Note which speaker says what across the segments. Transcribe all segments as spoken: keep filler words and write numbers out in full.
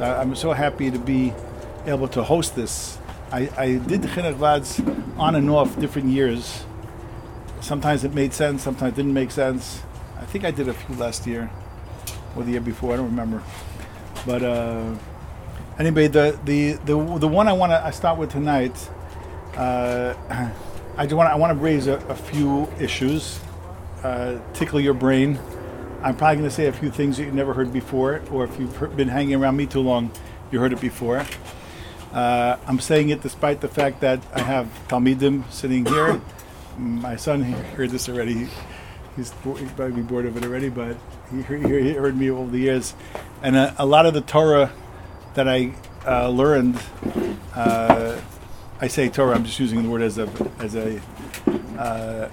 Speaker 1: Uh, I'm so happy to be able to host this. I, I did Chinuch Vads on and off different years. Sometimes it made sense, sometimes it didn't make sense. I think I did a few last year or the year before, I don't remember. But uh, anyway, the, the, the, the one I want to I start with tonight, uh, I want I want to raise a, a few issues, uh, tickle your brain. I'm probably going to say a few things that you've never heard before, or if you've heard, been hanging around me too long, you heard it before. Uh, I'm saying it despite the fact that I have Talmidim sitting here. My son he heard this already. He, he's, he's probably bored of it already, but he heard, he heard me over the years. And a, a lot of the Torah that I uh, learned, uh, I say Torah, I'm just using the word as a, as a uh,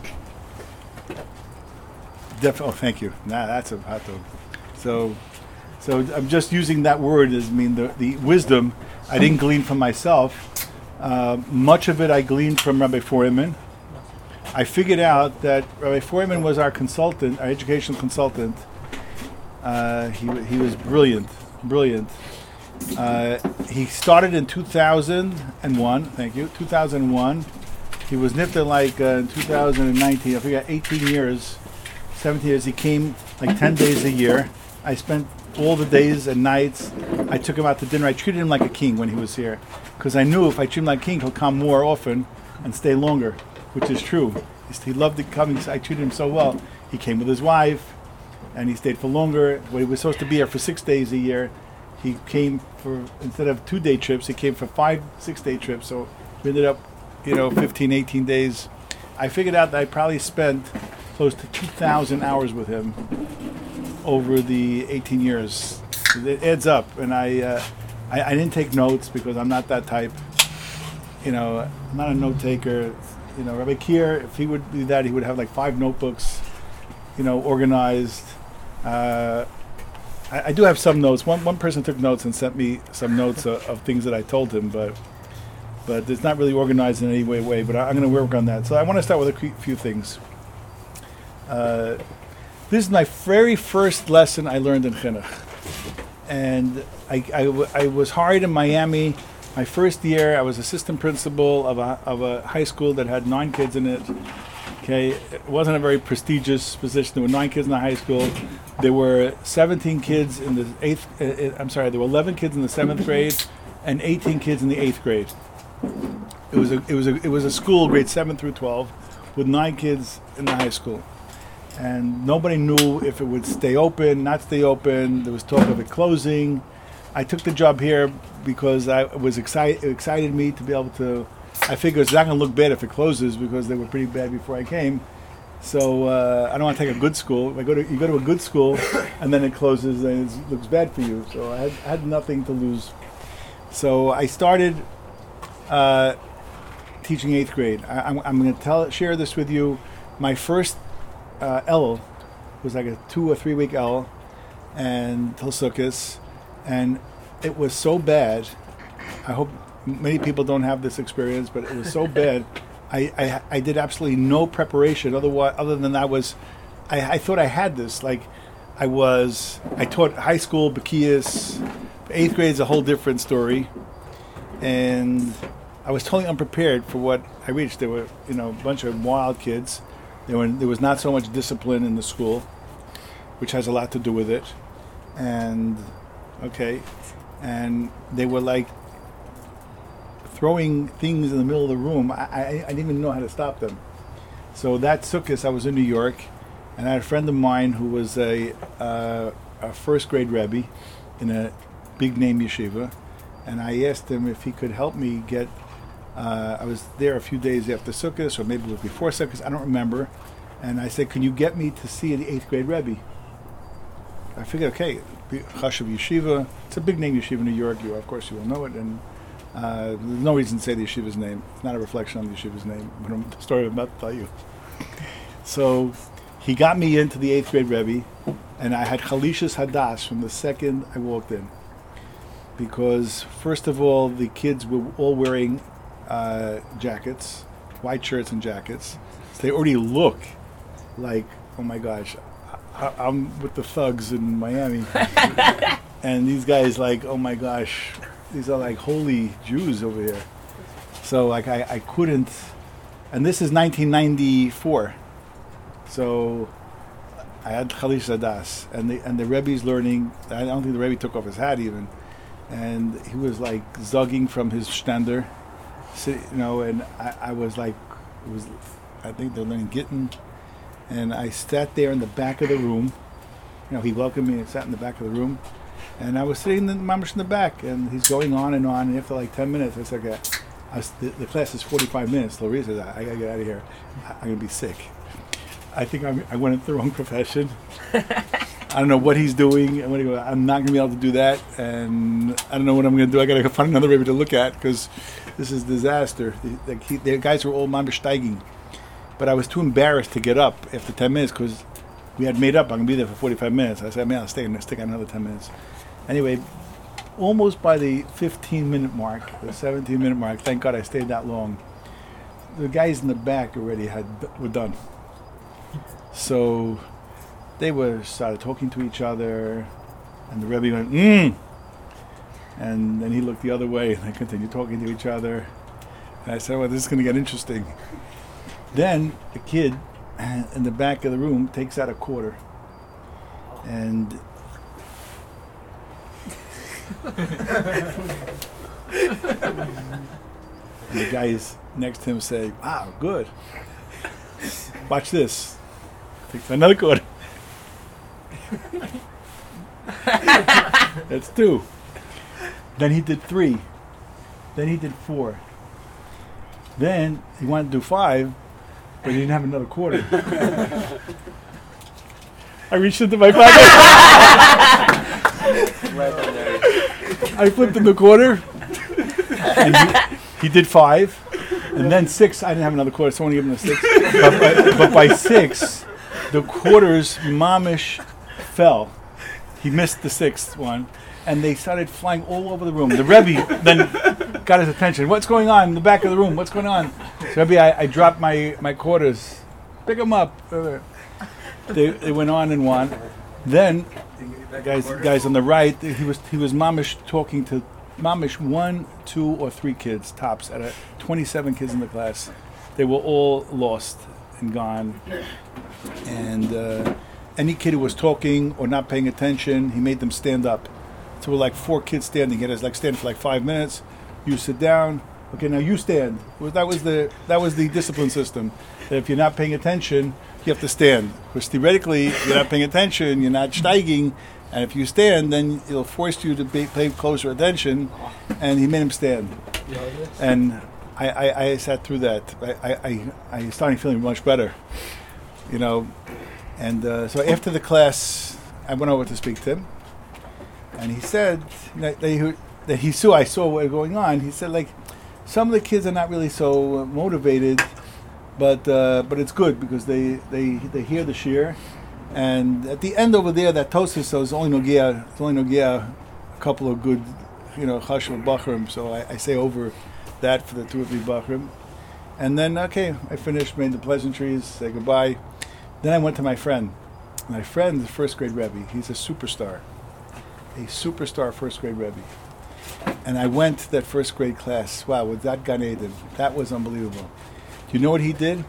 Speaker 1: def- oh, thank you. Nah, that's a hot dog. So, so I'm just using that word as I mean the, the wisdom I didn't glean from myself. Uh, much of it I gleaned from Rabbi Foreman. I figured out that Rabbi Foreman was our consultant, our educational consultant. Uh, he he was brilliant, brilliant. Uh, he started in two thousand one. Thank you, two thousand one. He was nifted like uh, in two thousand nineteen. I figured eighteen years, seventeen years. He came like ten days a year. I spent all the days and nights. I took him out to dinner. I treated him like a king when he was here, because I knew if I treat him like a king, he'll come more often and stay longer, which is true. He loved to come. I treated him so well. He came with his wife, and he stayed for longer. When he was supposed to be here for six days a year, he came for, instead of two-day trips, he came for five, six-day trips. So we ended up, you know, fifteen, eighteen days. I figured out that I probably spent close to two thousand hours with him over the eighteen years. It adds up, and I, uh, I, I didn't take notes because I'm not that type. You know, I'm not a note taker. You know, Rabbi Kier, if he would do that, he would have like five notebooks, you know, organized. Uh, I, I do have some notes. One one person took notes and sent me some notes of, of things that I told him, but but it's not really organized in any way. way but I, I'm going to work on that. So I want to start with a few things. Uh, this is my very first lesson I learned in Chinuch. And I, I, w- I was hired in Miami. My first year, I was assistant principal of a of a high school that had nine kids in it. Okay, it wasn't a very prestigious position. There were nine kids in the high school. There were seventeen kids in the eighth. Uh, I'm sorry, there were eleven kids in the seventh grade, and eighteen kids in the eighth grade. It was a it was a it was a school grade seven through twelve, with nine kids in the high school, and nobody knew if it would stay open, not stay open. There was talk of it closing. I took the job here because I was excited. It excited me to be able to. I figured it's not going to look bad if it closes because they were pretty bad before I came. So uh, I don't want to take a good school. If I go to you go to a good school, and then it closes, and it looks bad for you. So I had, I had nothing to lose. So I started uh, teaching eighth grade. I, I'm, I'm going to tell share this with you. My first uh, L was like a two or three week L, and till Sukkot. And it was so bad. I hope many people don't have this experience, but it was so bad. I, I I did absolutely no preparation. Otherwise, other than that was, I, I thought I had this. Like, I was. I taught high school, B'kiyas. Eighth grade is a whole different story, and I was totally unprepared for what I reached. There were, you know, a bunch of wild kids. There were there was not so much discipline in the school, which has a lot to do with it, and. Okay, and they were like throwing things in the middle of the room. I, I, I didn't even know how to stop them. So that Sukkot, I was in New York, and I had a friend of mine who was a, uh, a first grade Rebbe in a big name yeshiva, and I asked him if he could help me get. Uh, I was there a few days after Sukkot, or maybe it was before Sukkot. I don't remember. And I said, "Can you get me to see the eighth grade Rebbe?" I figured, okay. Chashuv Yeshiva. It's a big name yeshiva in New York. You, of course, you will know it. And uh, there's no reason to say the yeshiva's name. It's not a reflection on the yeshiva's name. But I'm, the story I'm about to tell you. So he got me into the eighth grade Rebbe, and I had Chalishas Hadash from the second I walked in. Because, first of all, the kids were all wearing uh, jackets, white shirts and jackets. So they already look like, oh my gosh, I'm with the thugs in Miami. and these guys like, oh my gosh, these are like holy Jews over here. So like I, I couldn't, and this is nineteen ninety-four. So I had Chalish Zadas, and the and the Rebbe's learning. I don't think the Rebbe took off his hat even, and he was like zugging from his shtander, you know. And I, I was like, it was, I think they're learning Gittin, and I sat there in the back of the room. You know, he welcomed me and sat in the back of the room, and I was sitting in the mamash in the back, and he's going on and on. And after like ten minutes, I said, okay, I was, the, the class is forty-five minutes. Larissa says, I, I gotta get out of here. I, I'm gonna be sick. I think I'm, I went into the wrong profession. I don't know what he's doing. I'm, gonna go, I'm not going to be able to do that. And I don't know what I'm going to do. I got to find another Rebbe to look at because this is disaster. The, like he, the guys were all mamish steiging. But I was too embarrassed to get up after ten minutes because we had made up I'm going to be there for forty-five minutes. I said, man, I'll stay and stick another ten minutes. Anyway, almost by the fifteen minute mark, the seventeen minute mark, thank God I stayed that long, the guys in the back already had were done. So they were started talking to each other, and the Rebbe went, mm. And then he looked the other way, and they continued talking to each other. And I said, well, this is going to get interesting. Then a kid in the back of the room takes out a quarter. And and the guys next to him say, wow, good. Watch this. Takes another quarter. That's two. Then he did three. Then he did four. Then he wanted to do five, but he didn't have another quarter. I reached into my pocket. I flipped him the quarter. And he, he did five. And then six, I didn't have another quarter, so I only gave him a six. But by, but by six, the quarters, mamish, fell. He missed the sixth one, and they started flying all over the room. The Rebbe then got his attention. What's going on in the back of the room? What's going on? So Rebbe, I, I dropped my, my quarters. Pick them up. They, they went on and on. Then, guys guys on the right, he was he was mamish talking to mamish one, two, or three kids tops out of twenty-seven kids in the class. They were all lost and gone. And uh, any kid who was talking or not paying attention, he made them stand up. So we're like four kids standing. He had us like stand for like five minutes. You sit down. Okay, now you stand. Well, that was the that was the discipline system. That if you're not paying attention, you have to stand. Because theoretically, you're not paying attention, you're not steiging, and if you stand, then it'll force you to be, pay closer attention. And he made him stand. And I, I, I sat through that. I, I, I started feeling much better, you know. And uh, so after the class, I went over to speak to him, and he said that, that, he, that he saw I saw what was going on. He said, like, some of the kids are not really so motivated, but uh, but it's good because they, they, they hear the shir, and at the end over there, that toast so it's only nogia, it's only nogia, a couple of good, you know, chashuv bachrim. So I, I say over that for the two or three bachrim, and then okay, I finished, made the pleasantries, say goodbye. Then I went to my friend. My friend, the first grade Rebbe, he's a superstar, a superstar first grade Rebbe. And I went to that first grade class. Wow, with that Gan Eden, that was unbelievable. Do you know what he did?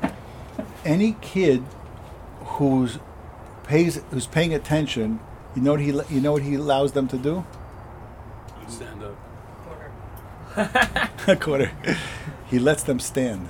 Speaker 1: Any kid who's pays who's paying attention, you know what he you know what he allows them to do?
Speaker 2: Stand up.
Speaker 3: Quarter.
Speaker 1: A quarter. He lets them stand.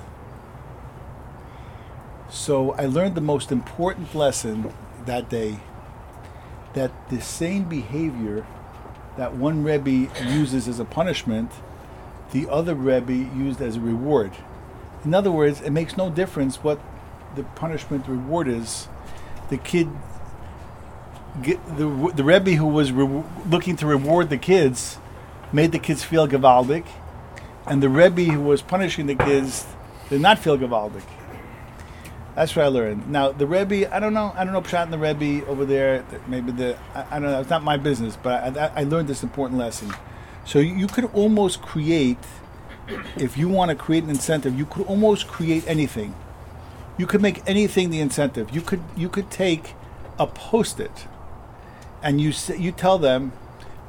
Speaker 1: So I learned the most important lesson that day, that the same behavior that one Rebbe uses as a punishment, the other Rebbe used as a reward. In other words, it makes no difference what the punishment reward is. The kid, get, the the Rebbe who was re- looking to reward the kids, made the kids feel gewaldig, and the Rebbe who was punishing the kids did not feel gewaldig. That's what I learned. Now the Rebbe, I don't know, I don't know Pshat and the Rebbe over there. Maybe the, I, I don't know. It's not my business, but I, I learned this important lesson. So you could almost create, if you want to create an incentive, you could almost create anything. You could make anything the incentive. You could you could take a post-it, and you say, you tell them,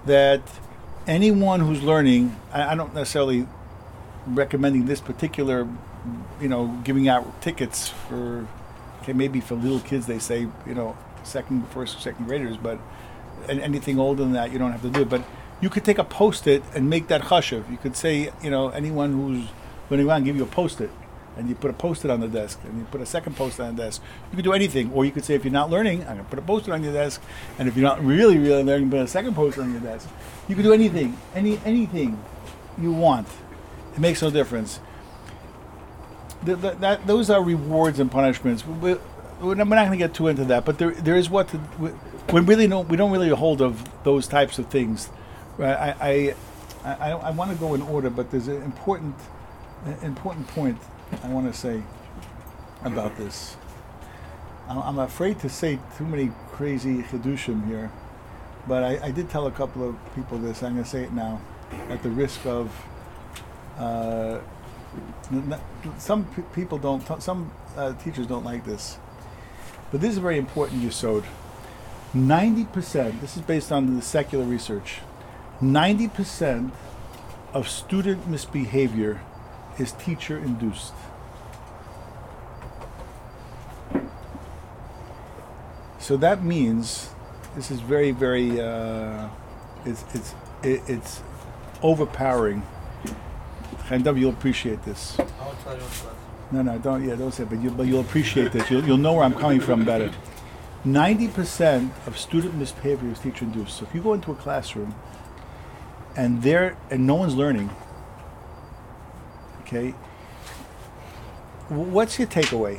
Speaker 1: that anyone who's learning, I, I don't necessarily recommending this particular, you know, giving out tickets for, okay, maybe for little kids they say, you know, second, first, second graders, but and anything older than that you don't have to do it. But you could take a post-it and make that chashuv. You could say, you know, anyone who's learning around, give you a post-it, and you put a post-it on the desk, and you put a second post-it on the desk. You could do anything, or you could say, if you're not learning, I'm going to put a post-it on your desk, and if you're not really, really learning, put a second post-it on your desk. You could do anything, any anything you want. It makes no difference. The, the, that those are rewards and punishments. We, we're not going to get too into that, but there there is what to, we, we really don't we don't really hold of those types of things. Right? I I I, I want to go in order, but there's an important an important point I want to say about this. I'm, I'm afraid to say too many crazy chidushim here, but I, I did tell a couple of people this. I'm going to say it now, at the risk of. Uh, n- n- some p- people don't. T- some uh, teachers don't like this, but this is very important. Yesod. Ninety percent. This is based on the secular research. Ninety percent of student misbehavior is teacher induced. So that means this is very, very. Uh, it's it's it, it's overpowering. And you'll appreciate this.
Speaker 3: I'll tell you what's left.
Speaker 1: No, no, don't. Yeah, don't say it. But, you, but you'll appreciate this. You'll, you'll know where I'm coming from better. Ninety percent of student misbehavior is teacher induced. So if you go into a classroom, and there and no one's learning, okay, w- what's your takeaway?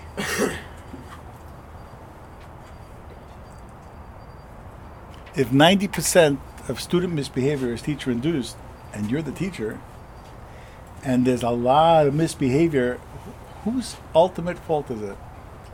Speaker 1: If ninety percent of student misbehavior is teacher induced, and you're the teacher, and there's a lot of misbehavior, whose ultimate fault is it?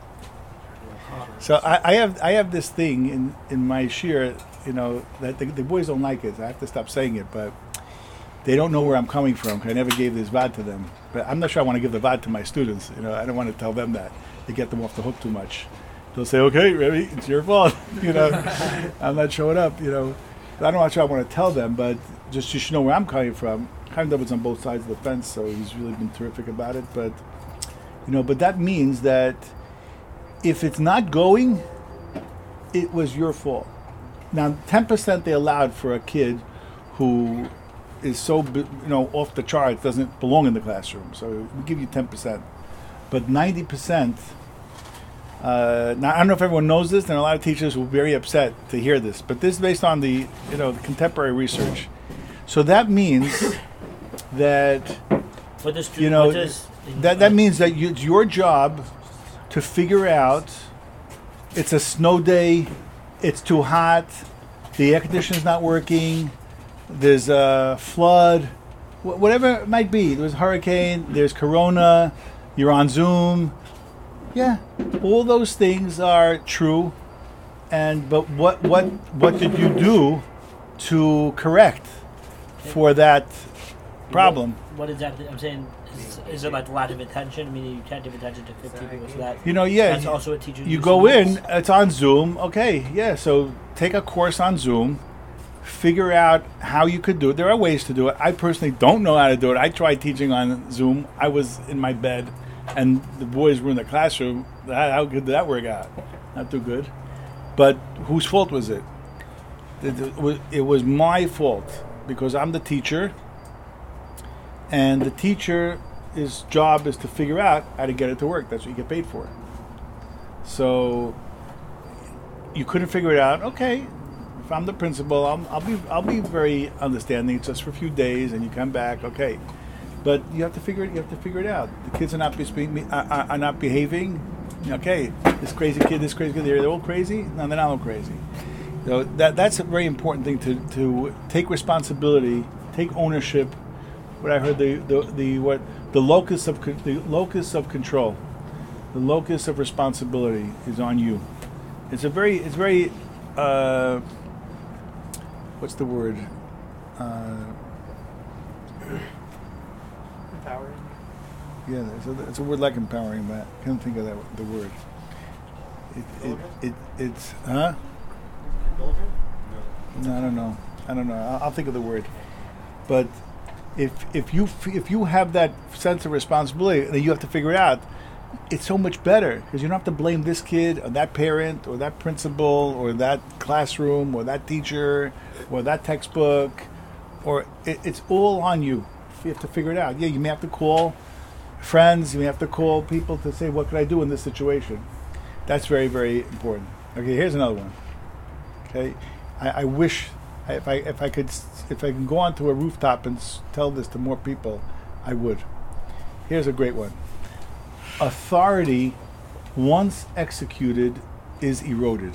Speaker 1: So I, I have I have this thing in, in my shir, you know, that the, the boys don't like it. I have to stop saying it, but they don't know where I'm coming from. 'Cause I never gave this vad to them. But I'm not sure I want to give the vad to my students. You know, I don't want to tell them that. They get them off the hook too much. They'll say, "Okay, Rebbe, it's your fault." You know, I'm not showing up. You know, I don't know sure I want to tell them, but just you should know where I'm coming from. Chaim David's on both sides of the fence, so he's really been terrific about it. But you know, but that means that if it's not going, it was your fault. Now, ten percent they allowed for a kid who is so you know off the charts, doesn't belong in the classroom. So we give you ten percent, but ninety percent. Uh, now I don't know if everyone knows this, and a lot of teachers will be very upset to hear this. But this is based on the you know the contemporary research. So that means that
Speaker 3: What does
Speaker 1: you know
Speaker 3: what does,
Speaker 1: that that means that you, it's your job to figure out. It's a snow day. It's too hot. The air conditioner's not working. There's a flood. Wh- whatever it might be. There's a hurricane. There's corona. You're on Zoom. Yeah, all those things are true. And but what what what did you do to correct for that problem?
Speaker 3: What exactly? I'm saying, is, is it like lack of attention? Meaning you can't give attention to fifteen people, so that
Speaker 1: You know, yeah.
Speaker 3: that's also a teacher.
Speaker 1: You go in, it's on Zoom. Okay, yeah, so take a course on Zoom. Figure out how you could do it. There are ways to do it. I personally don't know how to do it. I tried teaching on Zoom. I was in my bed, and the boys were in the classroom. How how good did that work out? Not too good. But whose fault was it? It, it was, it was my fault because I'm the teacher, and the teacher's job is to figure out how to get it to work. That's what you get paid for. So you couldn't figure it out. Okay, if I'm the principal, I'll, I'll be I'll be very understanding. It's just for a few days, and you come back. Okay, but you have to figure it. You have to figure it out. The kids are not be, are, are are not behaving. Okay, this crazy kid, this crazy kid, they're all crazy. No, they're not all crazy. So that that's a very important thing to, to take responsibility, take ownership. What I heard the, the, the what the locus of con- the locus of control, the locus of responsibility is on you. It's a very it's very uh, what's the word? Uh,
Speaker 3: Empowering.
Speaker 1: yeah, it's a, it's a word like empowering, but I can't think of that the word. It it, it it's huh? No, I don't know. I don't know. I'll, I'll think of the word. But if if you f- if you have that sense of responsibility, then you have to figure it out. It's so much better because you don't have to blame this kid or that parent or that principal or that classroom or that teacher or that textbook, or it, it's all on you. You have to figure it out. Yeah, you may have to call friends. You may have to call people to say, "What could I do in this situation?" That's very, very important. Okay, here's another one. Okay, I, I wish I, if I if I could s- if I can go onto a rooftop and s- tell this to more people, I would. Here's a great one. Authority, once executed, is eroded.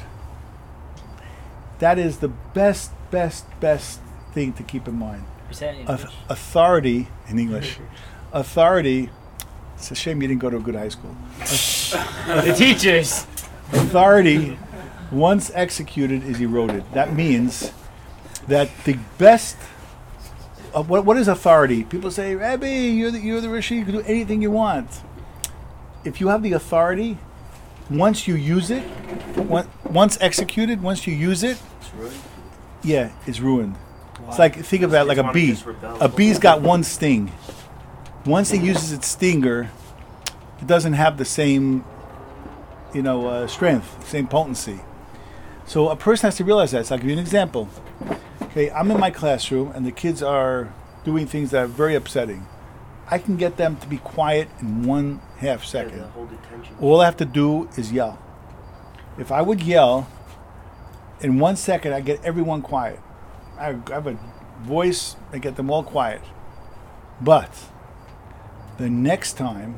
Speaker 1: That is the best, best, best thing to keep in mind.
Speaker 3: You say it in
Speaker 1: Auth-
Speaker 3: English.
Speaker 1: authority in English. Authority. It's a shame you didn't go to a good high school.
Speaker 3: The teachers.
Speaker 1: Authority, once executed, is eroded. That means that the best. Uh, what what is authority? People say, Rabbi, you're the you're the Rishi. You can do anything you want. If you have the authority, once you use it, on- once executed, once you use it,
Speaker 4: It's ruined.
Speaker 1: yeah, it's ruined. It's like, think of that like a
Speaker 4: Wanna
Speaker 1: bee.
Speaker 4: just rebel.
Speaker 1: A bee's got one sting. Once it uses its stinger, it doesn't have the same, you know, uh, strength, same potency. So a person has to realize that. So I'll give you an example. Okay, I'm in my classroom and the kids are doing things that are very upsetting. I can get them to be quiet in one half
Speaker 4: Yeah,
Speaker 1: second.
Speaker 4: the whole detention.
Speaker 1: All I have to do is yell. If I would yell, in one second I get everyone quiet. I I have a voice, I get them all quiet. But the next time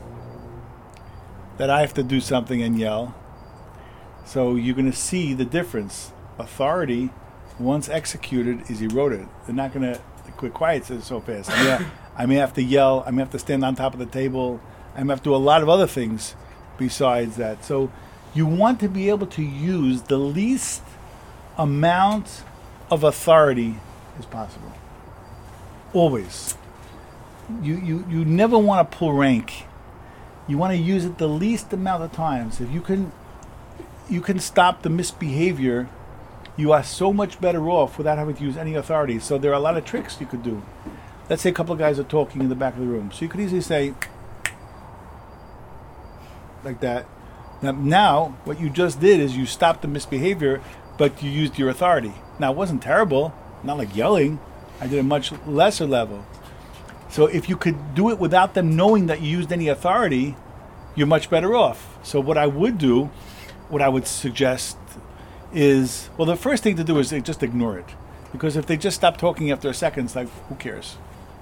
Speaker 1: that I have to do something and yell, so you're going to see the difference. Authority, once executed, is eroded. They're not going to quit quiet so so fast. Yeah, I may have to yell. I may have to stand on top of the table. I may have to do a lot of other things besides that. So you want to be able to use the least amount of authority as possible. Always. You, you, you never want to pull rank. You want to use it the least amount of times. If you can you can stop the misbehavior, you are so much better off without having to use any authority. So there are a lot of tricks you could do. Let's say a couple of guys are talking in the back of the room. So you could easily say like that. Now, now what you just did is you stopped the misbehavior, but you used your authority. Now it wasn't terrible, not like yelling. I did a much lesser level. So if you could do it without them knowing that you used any authority, you're much better off. So what I would do, what I would suggest is, well, the first thing to do is they just ignore it. Because if they just stop talking after a second, it's like, who cares?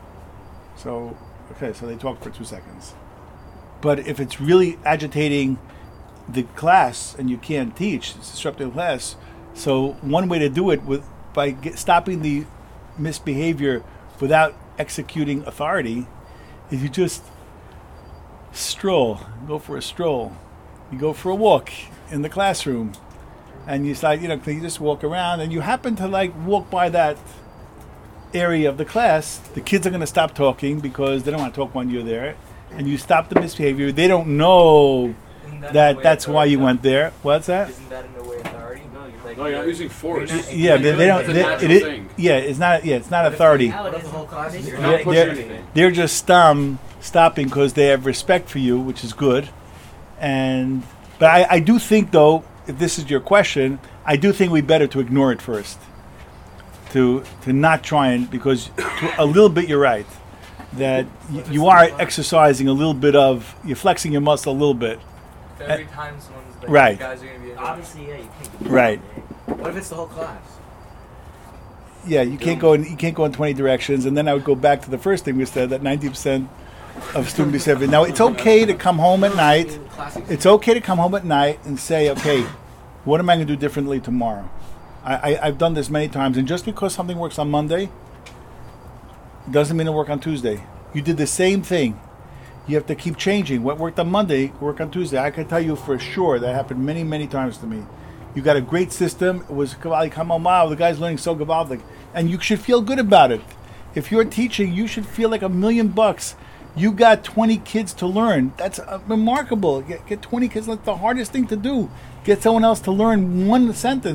Speaker 1: So, okay, so they talk for two seconds. But if it's really agitating the class and you can't teach, it's disrupting the class. So one way to do it with by get, stopping the misbehavior without executing authority is you just stroll, go for a stroll. You go for a walk in the classroom, and you like, you know, you just walk around, and you happen to like walk by that area of the class. The kids are going to stop talking because they don't want to talk when you're there, and you stop the misbehavior. They don't know
Speaker 5: Isn't that,
Speaker 1: that
Speaker 5: in a way
Speaker 1: that's why you
Speaker 5: authority,
Speaker 1: went there. What's
Speaker 5: though?
Speaker 1: that?
Speaker 5: Isn't that in a way authority? No, you're like,
Speaker 2: No, you're not using force.
Speaker 5: you're not-
Speaker 1: Yeah, they, they don't.
Speaker 2: That's a
Speaker 1: They,
Speaker 2: natural
Speaker 1: it,
Speaker 2: thing.
Speaker 1: yeah, it's not. Yeah, it's not
Speaker 5: What if
Speaker 1: authority.
Speaker 5: they- What if the whole class is
Speaker 2: You're
Speaker 1: Yeah,
Speaker 2: not pushing
Speaker 1: they're-
Speaker 2: anything.
Speaker 1: They're just um, stopping because they have respect for you, which is good. And but I, I do think, though, if this is your question, I do think we better to ignore it first, to to not try and because to, a little bit you're right that y- you are exercising a little bit of you're flexing your muscle a little bit.
Speaker 5: If every time someone's like,
Speaker 1: Right.
Speaker 5: you guys are going to be annoyed.
Speaker 3: Obviously, yeah, you can't. do
Speaker 1: Right.
Speaker 3: that.
Speaker 4: What if it's the whole class?
Speaker 1: Yeah, you can't go in you can't go in twenty directions, and then I would go back to the first thing we said that ninety percent of student behavior. Now it's okay to come home at night.
Speaker 4: Classic.
Speaker 1: It's okay to come home at night and say, okay, what am I going to do differently tomorrow? I, I, I've done this many times, and just because something works on Monday doesn't mean it'll work on Tuesday. You did the same thing. You have to keep changing. What worked on Monday, work on Tuesday. I can tell you for sure that happened many, many times to me. You got a great system. It was Gavali Kamal Mao. The guy's learning so Gavaldik. And you should feel good about it. If you're teaching, you should feel like a million bucks. You got twenty kids to learn. That's uh, remarkable. Get, get twenty kids. That's the hardest thing to do. Get someone else to learn one sentence.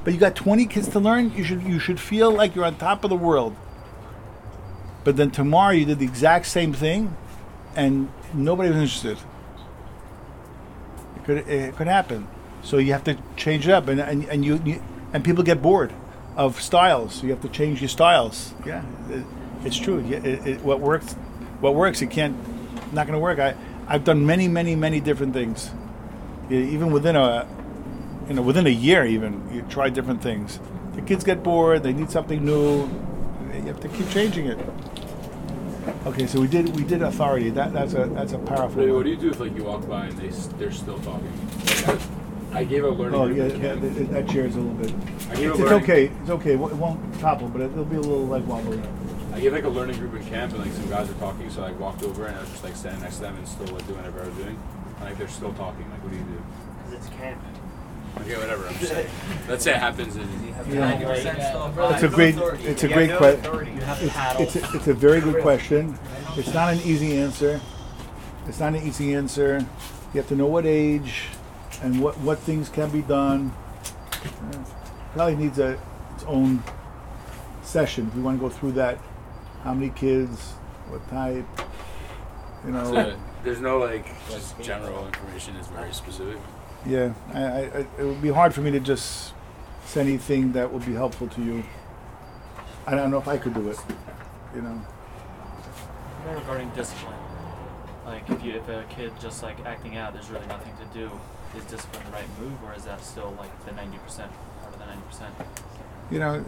Speaker 1: but you got twenty kids to learn. You should you should feel like you're on top of the world. But then tomorrow you did the exact same thing, and nobody was interested. It could it could happen. So you have to change it up, and and, and you, you and people get bored of styles. So you have to change your styles. Yeah, it, it's true. It, it, what works, what works, it can't, not going to work. I I've done many many many different things. Even within a, you know, within a year, even you try different things. The kids get bored. They need something new. You have to keep changing it. Okay, so we did we did authority. That that's a that's a powerful.
Speaker 2: Maybe
Speaker 1: one.
Speaker 2: what do you do if like you walk by and they s- they're still talking? Like, I, I gave a learning.
Speaker 1: Oh
Speaker 2: group
Speaker 1: yeah,
Speaker 2: a
Speaker 1: that,
Speaker 2: camp.
Speaker 1: that, that chair is a little bit.
Speaker 2: I gave
Speaker 1: It's,
Speaker 2: a
Speaker 1: it's
Speaker 2: learning,
Speaker 1: okay. It's okay. It won't- it won't topple, but it'll be a little leg wobbly.
Speaker 2: I gave like a learning group in camp, and like some guys were talking, so I like, walked over and I was just like standing next to them and still like doing whatever I was doing. And, like they're still talking. Like, what do you do?
Speaker 3: Because it's camp.
Speaker 2: Okay, whatever. I'm just saying. Let's say it happens. And,
Speaker 1: Yeah.
Speaker 5: ninety percent
Speaker 3: Yeah.
Speaker 5: still
Speaker 1: It's a
Speaker 5: applies.
Speaker 1: great.
Speaker 5: Authority.
Speaker 1: It's a
Speaker 5: You
Speaker 1: great
Speaker 5: have no
Speaker 1: question.
Speaker 5: authority.
Speaker 3: You have to
Speaker 1: It's,
Speaker 3: paddle.
Speaker 1: it's, a, it's a very good question. It's not an easy answer. It's not an easy answer. You have to know what age and what, what things can be done. Uh, probably needs a its own session if you want to go through that. How many kids? What type? You know.
Speaker 2: so there's no like just general information. It's very specific.
Speaker 1: Yeah, I, I, I, it would be hard for me to just say anything that would be helpful to you. I don't know if I could do it. You know.
Speaker 4: More regarding discipline, like if you if a kid just like acting out, there's really nothing to do. Is discipline the right move, or is that still like the ninety percent part of the ninety percent?
Speaker 1: You know,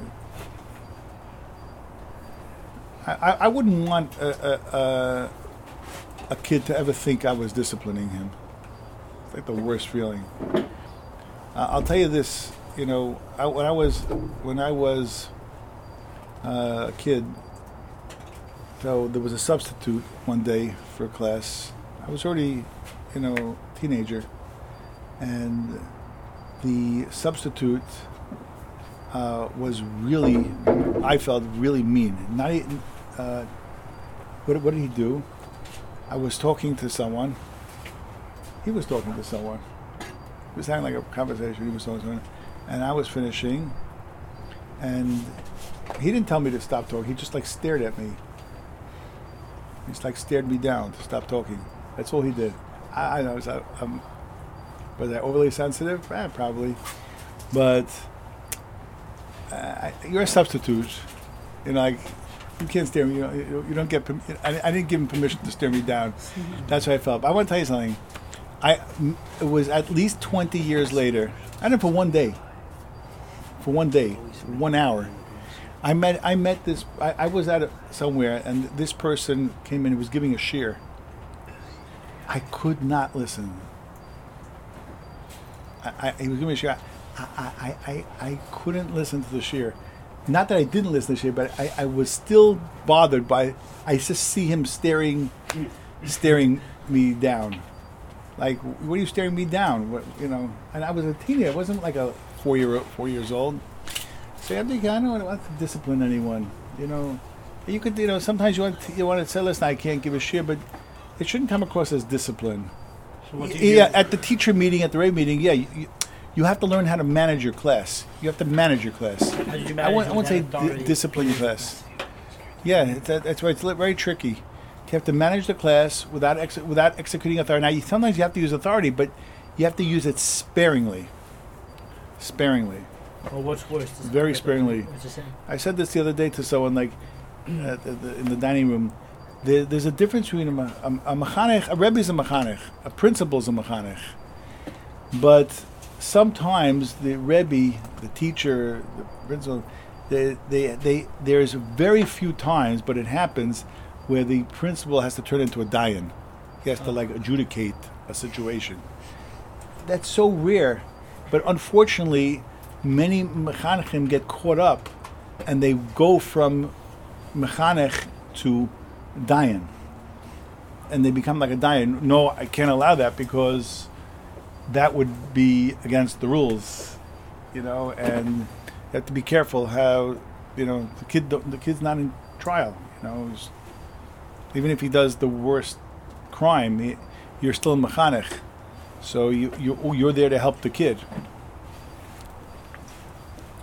Speaker 1: I, I I wouldn't want a, a, a, a kid to ever think I was disciplining him. It's like the worst feeling. Uh, I'll tell you this. You know, I, when I was when I was uh, a kid, so there was a substitute one day for a class. I was already, you know, teenager, and the substitute uh, was really, I felt really mean. Not even, uh, what, what did he do? I was talking to someone. He was talking to someone. He was having like a conversation. He was talking to someone, and I was finishing, and he didn't tell me to stop talking. He just like stared at me. He just like stared me down to stop talking. That's all he did. I, I know. Was I, um, was I overly sensitive? Eh, probably. But uh, you're a substitute. You know, like you can't stare me. You, know, you, you don't get. Perm- I, I didn't give him permission to stare me down. That's what I felt. But I want to tell you something. I it was at least twenty years later. I don't know, for one day. For one day, one hour. I met I met this. I, I was at a, somewhere, and this person came in and was giving a shir. I could not listen. I, I he was giving a shir. I, I, I, I couldn't listen to the shir. Not that I didn't listen to the shir, but I, I was still bothered by. I just see him staring, staring me down. Like, what are you staring me down? What, you know? And I was a teenager. I wasn't like a four year four years old. So I think I don't want to discipline anyone. You know, you could. You know, sometimes you want to, you want to say, "Listen, I can't give a shit," but it shouldn't come across as discipline.
Speaker 3: So what do you
Speaker 1: Yeah,
Speaker 3: do?
Speaker 1: at the teacher meeting, at the Ray meeting, yeah, you, you, you have to learn how to manage your class. You have to manage your class.
Speaker 3: How did you
Speaker 1: I
Speaker 3: manage
Speaker 1: won't, I
Speaker 3: with
Speaker 1: won't
Speaker 3: that
Speaker 1: say
Speaker 3: authority?
Speaker 1: di- discipline your class. Yeah, it's, that, that's right. It's li- very tricky. You have to manage the class without ex- without executing authority. Now, you, sometimes you have to use authority, but you have to use it sparingly. Sparingly.
Speaker 3: Well, what's worse? This-
Speaker 1: Very sparingly.
Speaker 3: What's the same?
Speaker 1: I said this the other day to someone, like at the, the, in the dining room. There, there's a difference between a, ma- a, a mechanech, a rebbe is a mechanech, a principal is a mechanech. But sometimes the rebbe, the teacher, the principal, they, they, they, there's very few times, but it happens, where the principal has to turn into a dayan. He has to like adjudicate a situation. That's so rare, but unfortunately, many mechanechim get caught up, and they go from mechanech to dayan, and they become like a dayan. No, I can't allow that because that would be against the rules, you know. And you have to be careful how, you know, the kid. Don't, the kid's not in trial, you know. He's, even if he does the worst crime, he, you're still mechanech, so you you you're there to help the kid.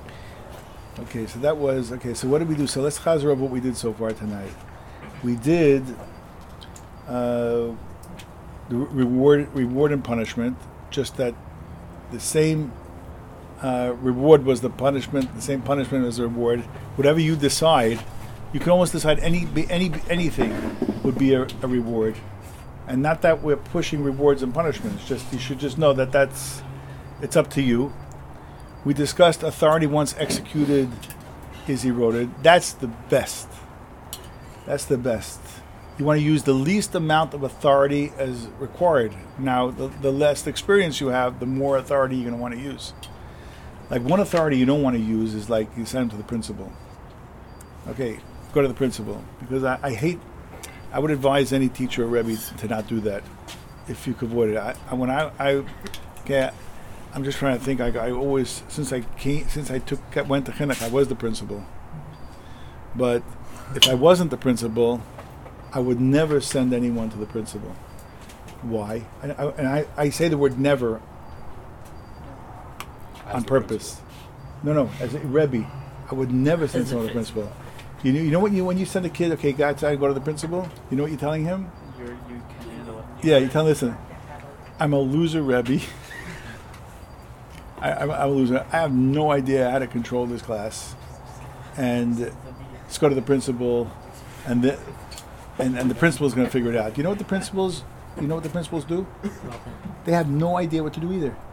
Speaker 1: Okay, so that was okay. So what did we do? So let's chazer over what we did so far tonight. We did uh, the reward, reward and punishment. Just that the same uh, reward was the punishment. The same punishment was the reward. Whatever you decide, you can almost decide any any anything would be a, a reward, and not that we're pushing rewards and punishments. Just you should just know that that's it's up to you. We discussed authority once executed is eroded. That's the best. That's the best. You want to use the least amount of authority as required. Now, the, the less experience you have, the more authority you're going to want to use. Like one authority you don't want to use is like you send them to the principal. Okay, go to the principal. Because I, I hate, I would advise any teacher or Rebbe to not do that if you could avoid it. I, I, when I, I okay, I'm just trying to think. I, I always, since I came, since I took went to chinuch, I was the principal. But if I wasn't the principal, I would never send anyone to the principal. Why? And I, and I, I say the word never
Speaker 2: As
Speaker 1: on
Speaker 2: the
Speaker 1: purpose. No, no. As a Rebbe, I would never send
Speaker 3: As a
Speaker 1: someone to the
Speaker 3: principal.
Speaker 1: principal. You know, you know what you when you send a kid, okay, go outside, go to the principal. You know what you're telling him?
Speaker 4: You're, you can handle it.
Speaker 1: Yeah, you tell him, listen, I'm a loser Rebbe. I, I'm, I'm a loser. I have no idea how to control this class, and let's go to the principal, and the and, and the principal's going to figure it out. You know what the principals? You know what the principals do? They have no idea what to do either.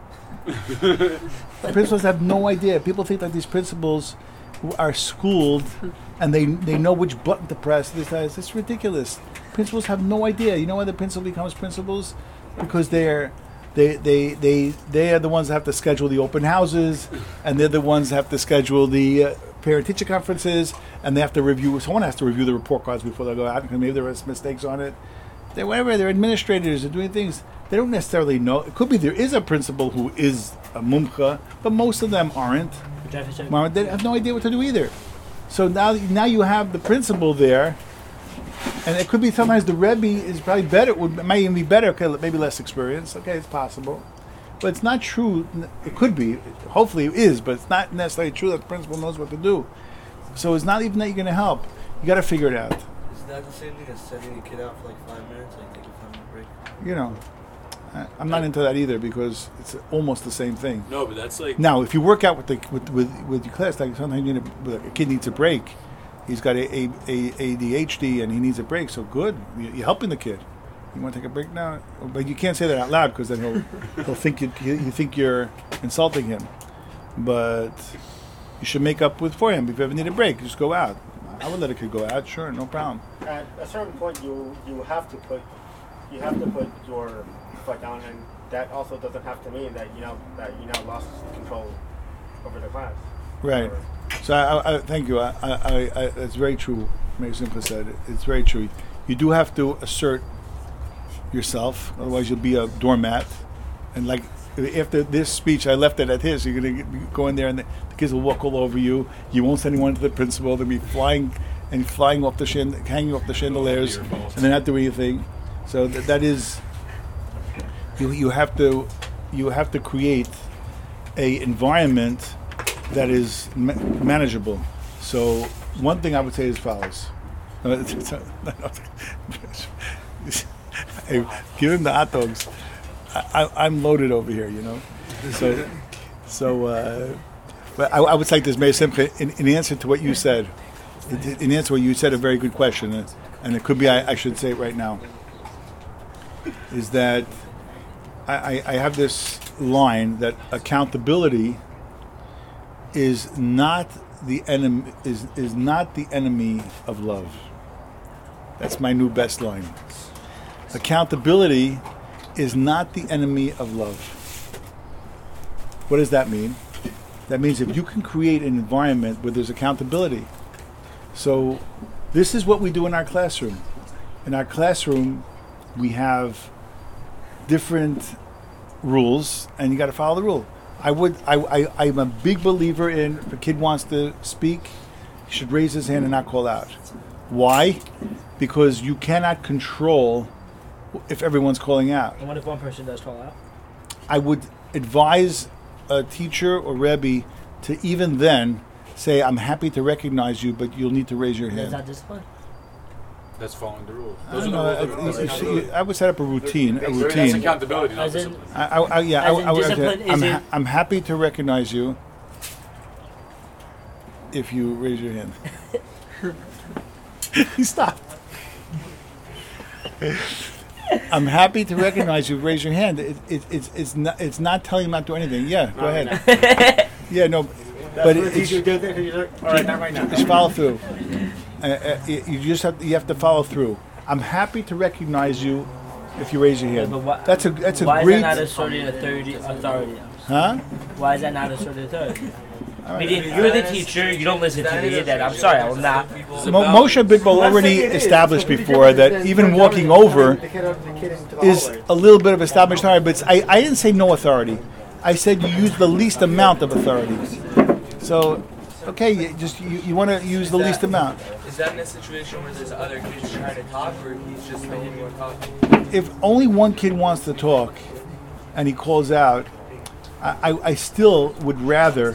Speaker 1: The principals have no idea. People think that these principals who are schooled and they they know which button to press. This is it's ridiculous. Principals have no idea. You know why the principal becomes principals? Because they're they they they they are the ones that have to schedule the open houses, and they're the ones that have to schedule the uh, parent-teacher conferences, and they have to review. Someone has to review the report cards before they go out because maybe there was mistakes on it. They're whatever. They're administrators. They're doing things. They don't necessarily know. It could be there is a principal who is a mumcha, but most of them aren't. Mama, they have no idea what to do either. So now, now you have the principal there, and it could be sometimes the Rebbe is probably better. Would might even be better. Okay, maybe less experience. Okay, it's possible, but it's not true. It could be. Hopefully, it is, but it's not necessarily true that the principal knows what to do. So it's not even that you're going to help. You got to figure it out.
Speaker 5: Is that the same thing as sending a kid out for like five minutes, like take a five minute break?
Speaker 1: You know, I- I'm not into that either because it's almost the same thing.
Speaker 2: No, but that's like
Speaker 1: Now, if you work out with the with with, with your class, like sometimes you need a, a kid needs a break. He's got a, a, a A D H D and he needs a break. So good, You- you're helping the kid. You want to take a break now, but you can't say that out loud because then he'll he'll think you you think you're insulting him. But you should make up with for him. If you ever need a break, just go out. I would let a kid go out. Sure, no problem.
Speaker 6: At a certain point, you you have to put you have to put your foot down, and that also doesn't have to mean that you know that you now lost control over the class.
Speaker 1: Right.
Speaker 6: Or-
Speaker 1: So I, I, I thank you. I, I, I, it's very true. Mayor Simcha said it. It's very true. You do have to assert yourself, otherwise you'll be a doormat. And like after this speech, I left it at his. You're gonna go in there, and the, the kids will walk all over you. You won't send anyone to the principal. They'll be flying and flying off the chan- hanging off the chandeliers,
Speaker 2: Your fault.
Speaker 1: and they're not doing anything. So th- that is, you you have to you have to create a environment that is ma- manageable. So one thing I would say is as follows. Uh, it's- it's- Hey, give him the hot dogs. I, I, I'm loaded over here, you know. So, so, uh, but I, I would like this, Mayor Simcha, in, in answer to what you said. In, in answer to what you said, a very good question, and, and it could be I, I should say it right now. Is that I, I, I have this line that accountability is not the enemy is is not the enemy of love. That's my new best line. Accountability is not the enemy of love. What does that mean? That means if you can create an environment where there's accountability. So this is what we do in our classroom. In our classroom, we have different rules, and you got to follow the rule. I would. I, I. I'm a big believer in if a kid wants to speak, he should raise his hand and not call out. Why? Because you cannot control if everyone's calling out.
Speaker 3: And what if one person does call out?
Speaker 1: I would advise a teacher or Rebbe to even then say, I'm happy to recognize you, but you'll need to raise your
Speaker 3: Is
Speaker 1: hand.
Speaker 3: that discipline?
Speaker 2: That's following the rules.
Speaker 1: I
Speaker 2: Those
Speaker 1: don't
Speaker 2: are
Speaker 1: know,
Speaker 2: the rules.
Speaker 1: I-
Speaker 2: of the-
Speaker 1: you
Speaker 2: that's
Speaker 1: see,
Speaker 2: the rules.
Speaker 1: I would set up a routine. A
Speaker 2: That's
Speaker 1: routine.
Speaker 2: accountability, not
Speaker 3: As in-
Speaker 2: discipline.
Speaker 1: I, I, I, yeah,
Speaker 3: As
Speaker 1: I,
Speaker 3: in
Speaker 1: I would
Speaker 3: discipline
Speaker 1: I'm,
Speaker 3: is
Speaker 1: ha-
Speaker 3: in-
Speaker 1: I'm happy to recognize you if you raise your hand. Stop. I'm happy to recognize you. Raise your hand. It, it, it's it's not it's not telling you not to do anything. Yeah, go ahead. Yeah, no, but
Speaker 6: That's what
Speaker 1: it's,
Speaker 6: the teacher does. He's like, all right, not right now.
Speaker 1: just follow through. Uh, uh, you you just have you have to follow through. I'm happy to recognize you if you raise your hand.
Speaker 3: But why-
Speaker 1: That's a that's a
Speaker 3: Why
Speaker 1: great.
Speaker 3: is that not asserting authority? authority?
Speaker 1: Huh?
Speaker 3: Why is that not asserting authority?
Speaker 1: All
Speaker 3: I
Speaker 1: right.
Speaker 3: mean, if you're the teacher, you don't listen to me, then I'm sorry, I will not.
Speaker 1: Mo- Moshe Bidbo already established before that even walking over
Speaker 6: The kid, the kid into the
Speaker 1: is
Speaker 6: hallway.
Speaker 1: a little bit of established authority, but it's, I, I didn't say no authority. I said you use the least amount of authority. So, okay, you just you, you want to use the least amount.
Speaker 7: Is that in a situation where there's other kids trying to talk, or he's just the only one talking?
Speaker 1: If only one kid wants to talk and he calls out, I, I, I still would rather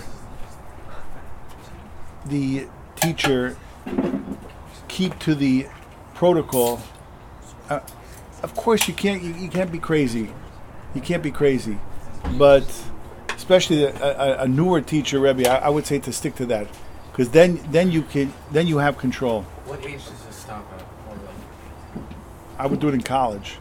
Speaker 1: the teacher keep to the protocol. Uh, of course, you can't you, you can't be crazy. You can't be crazy, but especially a, a, a newer teacher, Rebbe, I, I would say to stick to that, because then then you can then you have control.
Speaker 7: What age does this stop at? Or like,
Speaker 1: I would do it in college.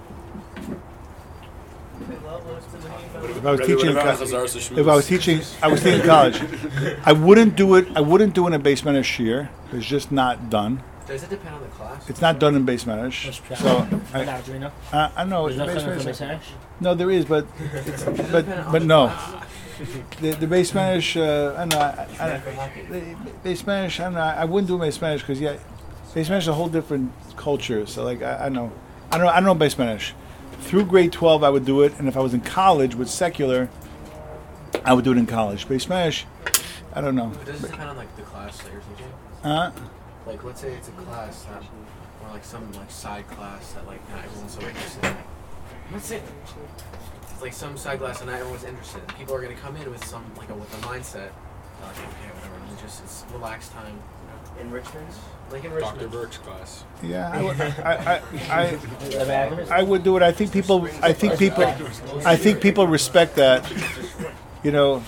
Speaker 1: If I was
Speaker 2: What
Speaker 1: teaching, in
Speaker 2: about
Speaker 1: co-
Speaker 2: Chazar Shmuz?
Speaker 1: if I was teaching, I was teaching in college. I wouldn't do it. I wouldn't do it in a base managed shear. It's just not done.
Speaker 7: does it depend on the class?
Speaker 1: It's not done in base managed.
Speaker 3: Let's try.
Speaker 1: So I,
Speaker 3: Now, do we know?
Speaker 1: I, I know
Speaker 3: There's
Speaker 1: the
Speaker 3: no
Speaker 1: base
Speaker 3: summit for
Speaker 1: managed.
Speaker 3: Miss Ash?
Speaker 1: No, there is, but
Speaker 7: Does it
Speaker 1: but
Speaker 7: depend on
Speaker 1: but
Speaker 7: the
Speaker 1: no.
Speaker 7: class?
Speaker 1: The, the base managed. Uh, I know. I, I, the base managed. I don't know. I wouldn't do base managed because yeah, base managed is a whole different culture. So like I, I know. I don't. I don't know base managed. Through grade twelve, I would do it, and if I was in college with secular, I would do it in college. Base managed. I don't know.
Speaker 7: But does it depend on like the class that you're teaching?
Speaker 1: Uh,
Speaker 7: Like, let's say it's a class that, or like some like side class that like not everyone's so interested in. Let's say it's like some side class that not everyone's interested in. People are gonna come in with some like a, with a mindset. They're like, okay, whatever. It's just it's relaxed time.
Speaker 6: Enrichments?
Speaker 7: Like
Speaker 2: Doctor
Speaker 7: enrichment.
Speaker 2: Burke's class.
Speaker 1: yeah, I, would- I, I,
Speaker 3: The bag?
Speaker 1: I, I would do it. I think people. I think people. I think people respect that. You know,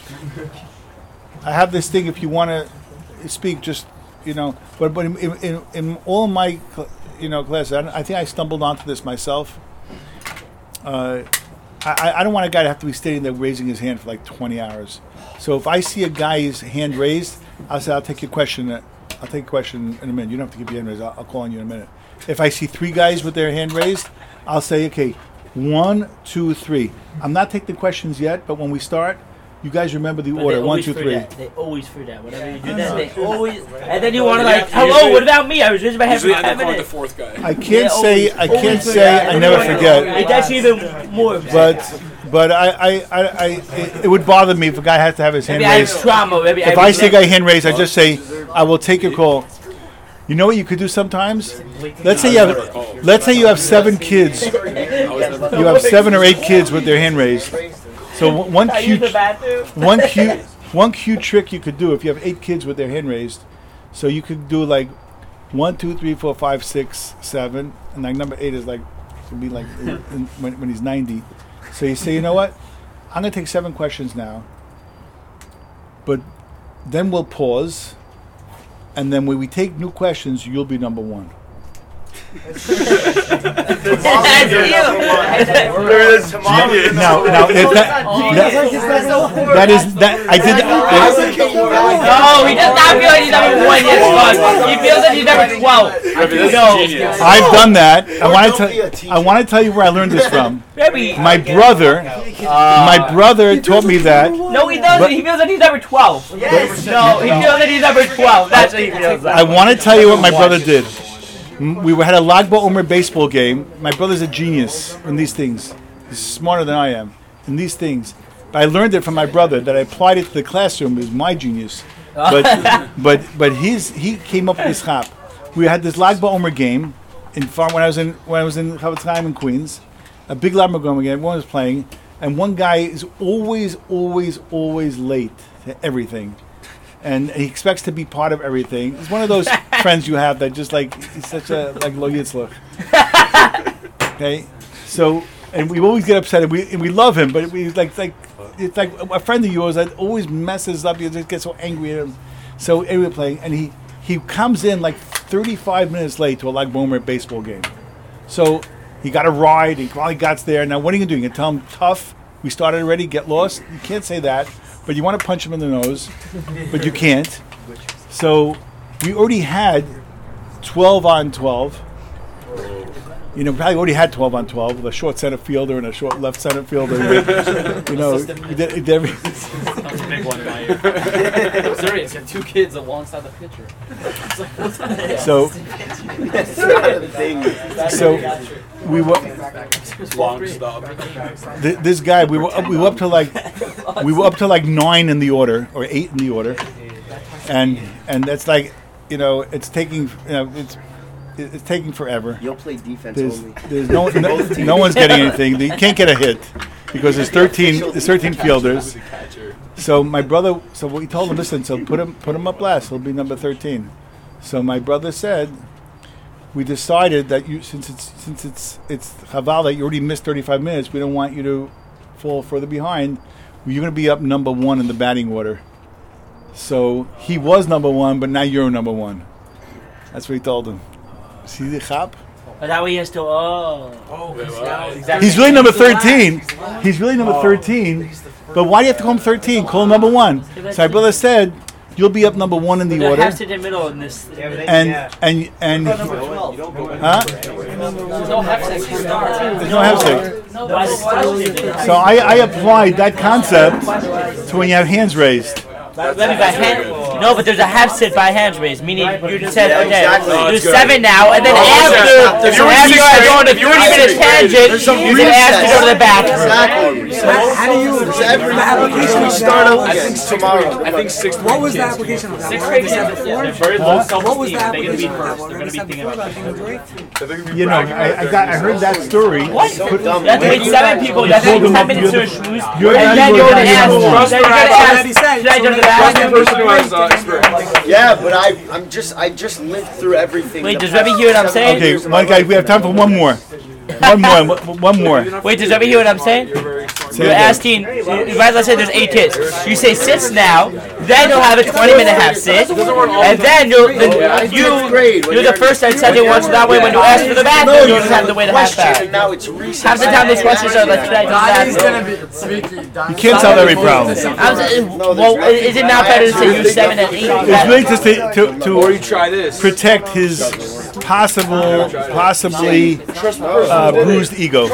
Speaker 1: I have this thing. If you want to speak, just you know. But but in in, in all my cl- you know classes, I, I think I stumbled onto this myself. Uh, I I don't want a guy to have to be standing there raising his hand for like twenty hours. So if I see a guy's hand raised, I'll say I'll take your question. uh, I'll take a question in a minute. You don't have to give your hand raised. I'll, I'll call on you in a minute. If I see three guys with their hand raised, I'll say, okay, one, two, three. I'm not taking the questions yet, but when we start, you guys remember the
Speaker 3: But
Speaker 1: order.
Speaker 3: they
Speaker 1: One,
Speaker 3: always
Speaker 1: two,
Speaker 3: free
Speaker 1: three.
Speaker 3: that. They always free that. Whenever you do
Speaker 1: I
Speaker 3: that,
Speaker 1: know.
Speaker 3: they always. And then you want to like,
Speaker 2: Yeah,
Speaker 3: hello,
Speaker 2: usually-
Speaker 3: what about me? I was raising my hand for
Speaker 2: Usually, I
Speaker 3: ten
Speaker 2: end up calling the
Speaker 3: minutes.
Speaker 2: fourth guy.
Speaker 1: I can't
Speaker 3: They
Speaker 1: say
Speaker 3: always-
Speaker 1: I can't
Speaker 3: always free
Speaker 1: say
Speaker 3: that.
Speaker 1: I never
Speaker 3: Everyone-
Speaker 1: forget.
Speaker 3: It, that's even more.
Speaker 1: But but I I, I, I it, it would bother me if a guy has to have his hand
Speaker 3: Maybe I
Speaker 1: raised.
Speaker 3: have trauma. Maybe
Speaker 1: If I see a guy hand raised, I just say, I will take your call. You know what you could do sometimes? Let's say you have let's say you have seven kids.
Speaker 2: I was never
Speaker 1: You have seven or eight kids with their hand raised. So one one
Speaker 3: I use
Speaker 1: cute
Speaker 3: the bathroom.
Speaker 1: one cute one cute trick you could do if you have eight kids with their hand raised. So you could do like one, two, three, four, five, six, seven, and like number eight is like would be like in, in, when, when he's ninety. So you say, you know what? I'm gonna take seven questions now, but then we'll pause, and then when we take new questions, you'll be number one.
Speaker 3: That's you.
Speaker 1: Now, now if that, that, that is that I did.
Speaker 3: No, he does not feel like he's number one yet, Scott. He feels that he's number twelve.
Speaker 2: This is
Speaker 3: No.
Speaker 2: genius.
Speaker 1: I've done that. I want to tell. I want to tell you where I learned this from.
Speaker 3: Maybe.
Speaker 1: My brother, my brother taught me that.
Speaker 3: No, he doesn't.
Speaker 1: But-
Speaker 3: He feels that he's number twelve. Yes. No, he feels that he's number twelve. That's what he feels like.
Speaker 1: I want to tell you what my brother did. M- We had a Lag BaOmer baseball game. My brother's a genius in these things. He's smarter than I am in these things. But I learned it from my brother. That I applied it to the classroom is my genius. But but but his he came up with this chap. We had this Lag BaOmer game in farm when I was in when I was in Chavetz Chaim in Queens. A big Lag BaOmer game. Everyone was playing, and one guy is always always always late to everything. and he expects to be part of everything. He's one of those friends you have that just like he's such a like lo yitzlach. Okay, so and we always get upset, and we and we love him, but we like like it's like a friend of yours that always messes up. You just get so angry at him. So anyway, playing, and he he comes in like thirty-five minutes late to a Lag Bomer baseball game. So he got a ride. He finally got there. Now what are you gonna do? You gonna tell him tough? We started already. Get lost. You can't say that. But you want to punch him in the nose, but you can't. So we already had twelve on twelve. You know, probably already had twelve on twelve with a short center fielder and a short left center fielder. You know, he did, he did every
Speaker 4: That's a big one by you. I'm serious. You have two kids alongside the pitcher. It's like, what's that?
Speaker 1: so so we were
Speaker 2: Long stop.
Speaker 1: th- this guy. We were up, we were up to like we were up to like nine in the order or eight in the order, and and that's like you know it's taking you know it's it's taking forever.
Speaker 8: You'll play defense
Speaker 1: There's,
Speaker 8: only.
Speaker 1: there's no, no, no one's getting anything. You can't get a hit because there's thirteen, there's thirteen fielders. So my brother, so we told him, listen, so put him, put him up last. He'll be number thirteen. So my brother said, we decided that you, since it's since it's it's chaval that you already missed thirty-five minutes, we don't want you to fall further behind. You're going to be up number one in the batting order. So he was number one, but now you're number one. That's what he told him. See the chap?
Speaker 3: But that way he has to. Oh.
Speaker 7: Oh,
Speaker 3: Exactly.
Speaker 1: He's really number thirteen. He's really number thirteen. But why do you have to call him thirteen? Call him number one. So my brother said, you'll be up number one in the
Speaker 3: There
Speaker 1: order.
Speaker 3: has to be in the middle in this.
Speaker 1: And and and huh?
Speaker 3: There's no half sex to start.
Speaker 1: There's no half sex.
Speaker 3: No, but it's
Speaker 1: So I, I applied that concept to when you have hands raised.
Speaker 3: Let me by hand. No, but there's a half sit by hands raised, meaning you just said, okay,
Speaker 8: exactly.
Speaker 3: do seven now, and then after,
Speaker 2: If you were
Speaker 3: after you
Speaker 2: six,
Speaker 3: are going to
Speaker 2: if you were
Speaker 3: thirty minute
Speaker 2: six,
Speaker 3: tangent,
Speaker 8: there's some
Speaker 3: you can ask to go to the bathroom.
Speaker 8: Exactly. So how do you? So every application we start up
Speaker 2: I
Speaker 8: again
Speaker 2: think sixth
Speaker 8: tomorrow.
Speaker 2: grade, I think sixth
Speaker 9: What
Speaker 2: grade
Speaker 9: was the
Speaker 2: kids.
Speaker 9: application of that?
Speaker 3: Sixth
Speaker 9: What
Speaker 3: grade
Speaker 9: did they
Speaker 3: kids,
Speaker 9: say
Speaker 3: they're
Speaker 9: before?
Speaker 3: very low
Speaker 1: Huh?
Speaker 3: self-esteem.
Speaker 9: What was the
Speaker 3: They're going to
Speaker 9: application
Speaker 3: be
Speaker 9: of that?
Speaker 3: first.
Speaker 9: What
Speaker 3: They're
Speaker 9: did
Speaker 3: going to
Speaker 9: they
Speaker 3: be
Speaker 9: say
Speaker 3: thinking
Speaker 9: before
Speaker 3: about
Speaker 9: about being great?
Speaker 1: You know, I, I got I heard that story.
Speaker 3: What? You
Speaker 1: Put-
Speaker 3: have to wait seven people. You have to
Speaker 1: Hold
Speaker 3: wait
Speaker 1: them
Speaker 3: ten
Speaker 1: up.
Speaker 3: minutes to
Speaker 1: You're
Speaker 3: a schmooze,
Speaker 1: you're
Speaker 3: and
Speaker 1: not
Speaker 3: then
Speaker 1: even
Speaker 3: you're going to
Speaker 1: gonna
Speaker 3: ask.
Speaker 1: get
Speaker 3: Then you're going to ask. Should I go to the
Speaker 2: That's the
Speaker 3: bathroom?
Speaker 2: person who has uh, experience.
Speaker 8: Yeah, but I, I'm just, I just lived through everything.
Speaker 3: Wait,
Speaker 8: the
Speaker 3: does Rebbe
Speaker 8: past
Speaker 3: hear what I'm
Speaker 8: seven
Speaker 3: saying?
Speaker 1: Okay,
Speaker 8: years of my
Speaker 1: one guy.
Speaker 8: life.
Speaker 1: We have time for one more. One more. one- One more.
Speaker 3: Wait, does Rebbe hear what I'm saying?
Speaker 1: Say
Speaker 3: You're
Speaker 1: it again.
Speaker 3: asking, you might as well say there's eight kids. You say sits now, then you'll have a twenty minute half sit, and then you'll, then you, you're the first that said it once, that way when you ask for the bathroom, you just have to wait a half
Speaker 8: Question,
Speaker 3: hour.
Speaker 8: and now it's recess.
Speaker 3: Half the time those questions are like, should I go to the bathroom?
Speaker 1: You can't solve every problem.
Speaker 3: I'm saying, well, is it not better to say you're seven and eight?
Speaker 1: It's really just to, to,
Speaker 2: Or you
Speaker 1: to
Speaker 2: try this.
Speaker 1: protect his possible, possibly uh, bruised ego.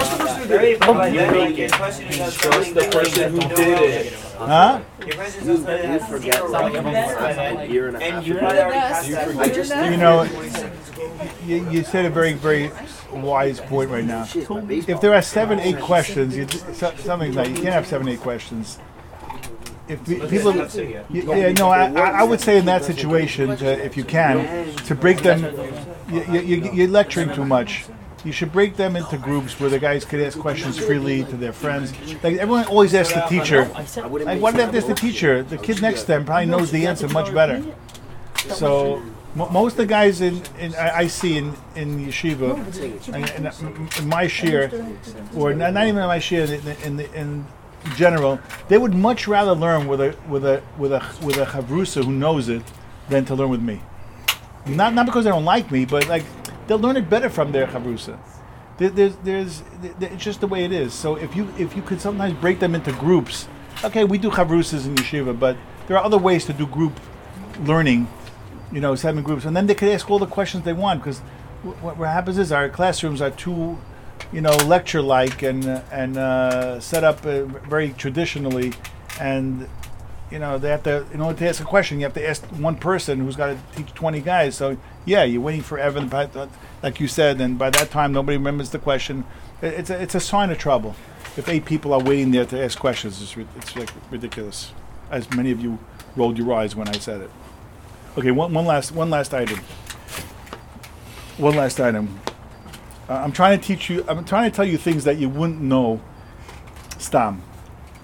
Speaker 2: Trust the person who did it.
Speaker 1: Huh?
Speaker 8: You forget a year and a half. I just
Speaker 1: You know, you, you said a very, very wise point right now. If there are seven, eight questions, you, so- something's like you can't have seven, eight questions. If pe- people, y- yeah, no, I, I I would say in that situation, to, if you can, to break them, you, you, you're lecturing too much. You should break them into groups where the guys could ask questions freely to their friends. Like everyone always asks the teacher. Like, why did they have to ask the teacher? The kid next to them probably knows the answer much better. So mo most of the guys in, in I, I see in, in yeshiva, and, and in my shir, or not, not even in my shir, in, in, in, in general, they would much rather learn with a with a with a with a chavrusa who knows it than to learn with me. Not not because they don't like me, but like they'll learn it better from their chavrusa. There, there's there's there, it's just the way it is. So if you if you could sometimes break them into groups, okay, we do chavrusas in yeshiva, but there are other ways to do group learning. You know, seven groups, and then they could ask all the questions they want. Because what, what happens is our classrooms are too, you know, lecture-like and uh, and uh, set up uh, very traditionally, and you know they have to. In order to ask a question, you have to ask one person who's got to teach twenty guys. So yeah, you're waiting forever, and by, like you said, and by that time nobody remembers the question. It, it's a, it's a sign of trouble. If eight people are waiting there to ask questions, it's ri- it's like ridiculous. As many of you rolled your eyes when I said it. Okay, one, one last one last item. One last item. Uh, I'm trying to teach you. I'm trying to tell you things that you wouldn't know. Stam.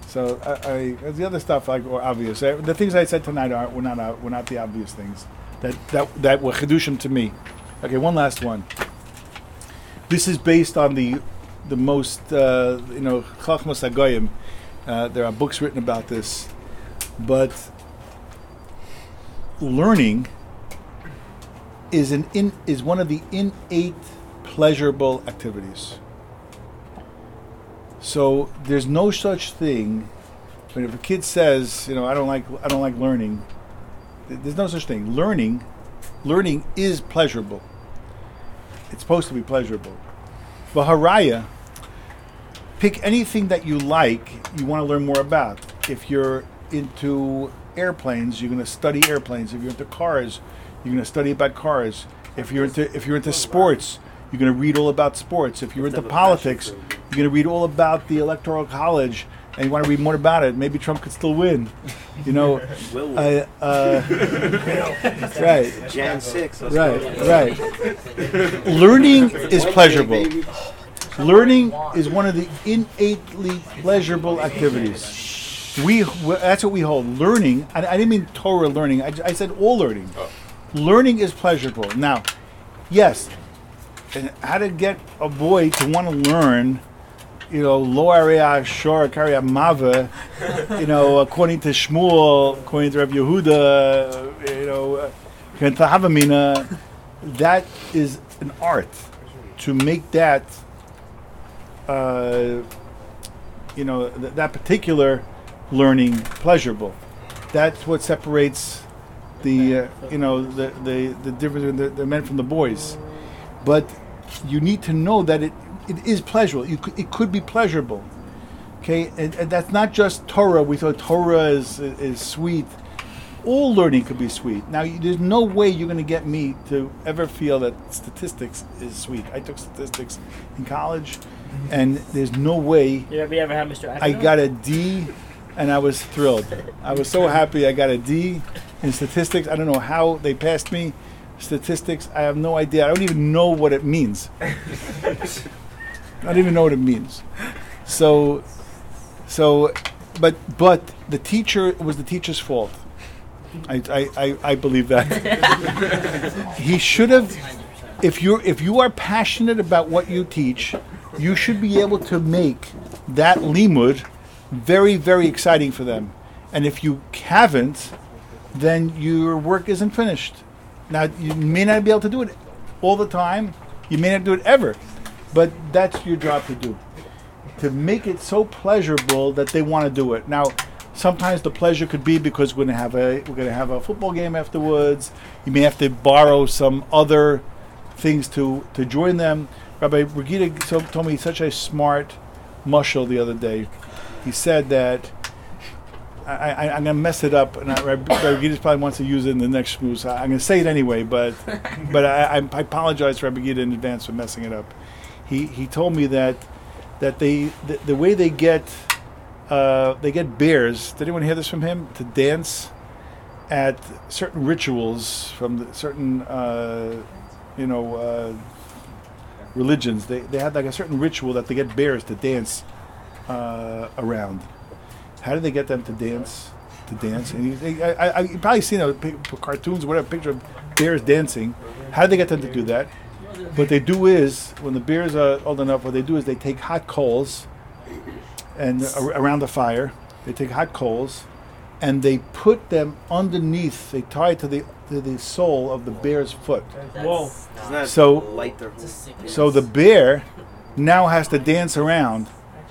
Speaker 1: So I, I the other stuff like or obvious. Uh, The things I said tonight are were not uh, were not the obvious things that that that were chedushim to me. Okay, one last one. This is based on the the most uh, you know chachmas hagoyim. Uh, there are books written about this, but learning is an in is one of the innate pleasurable activities. So there's no such thing. But if a kid says, you know, I don't like I don't like learning, th- there's no such thing. Learning, learning is pleasurable. It's supposed to be pleasurable. V'haraya, pick anything that you like, you want to learn more about. If you're into airplanes, you're going to study airplanes. If you're into cars, you're going to study about cars. If you're into if you're into sports, you're going to read all about sports. If you're into politics, you're going to read all about the Electoral College, and you want to read more about it. Maybe Trump could still win. You know,
Speaker 8: Will win.
Speaker 1: uh, uh, right,
Speaker 8: Jan six. let's
Speaker 1: right,
Speaker 8: go.
Speaker 1: right. Learning is pleasurable. Learning is one of the innately pleasurable activities. We that's what we hold. Learning. I, I didn't mean Torah learning. I, I said all learning. Learning is pleasurable. Now, yes, and how to get a boy to want to learn, you know, lo areya shor karya mava, you know, according to Shmuel, according to Rabbi Yehuda, you know, according to Havamina, that is an art to make that, uh, you know, th- that particular learning pleasurable. That's what separates the, uh, you know, the the the difference between the, the men from the boys. But you need to know that it, it is pleasurable. You could, it could be pleasurable, okay? And, and that's not just Torah. We thought Torah is is sweet. All learning could be sweet. Now, you, there's no way you're going to get me to ever feel that statistics is sweet. I took statistics in college, and there's no way.
Speaker 3: You ever, you ever had Mister
Speaker 1: I got a D, and I was thrilled. I was so happy I got a D in statistics. I don't know how they passed me. Statistics, I have no idea. I don't even know what it means. I don't even know what it means. So, so, but but the teacher, it was the teacher's fault. I I, I, I believe that. He should have. If you're if you are passionate about what you teach, you should be able to make that limud very very exciting for them. And if you haven't, then your work isn't finished. Now, you may not be able to do it all the time. You may not do it ever. But that's your job to do. To make it so pleasurable that they want to do it. Now, sometimes the pleasure could be because we're going to have a we're going to have a football game afterwards. You may have to borrow some other things to, to join them. Rabbi Brigida so, told me such a smart mushal the other day. He said that I, I, I'm going to mess it up, and Rabbi probably wants to use it in the next shmooze. So I'm going to say it anyway, but but I, I, I apologize to Rabbi Gita in advance for messing it up. He he told me that that they the, the way they get uh, they get bears. Did anyone hear this from him? To dance at certain rituals from the certain uh, you know uh, religions. They they have like a certain ritual that they get bears to dance uh, around. How do they get them to dance? To dance, and you, I, I, I you've probably seen a pic, cartoons, whatever, picture of bears dancing. How do they get them to do that? What they do is, when the bears are old enough, what they do is they take hot coals, and uh, around the fire, they take hot coals, and they put them underneath. They tie it to the to the sole of the bear's foot.
Speaker 3: Whoa.
Speaker 8: Doesn't that
Speaker 1: So-
Speaker 8: light their whole
Speaker 1: So the bear now has to dance around.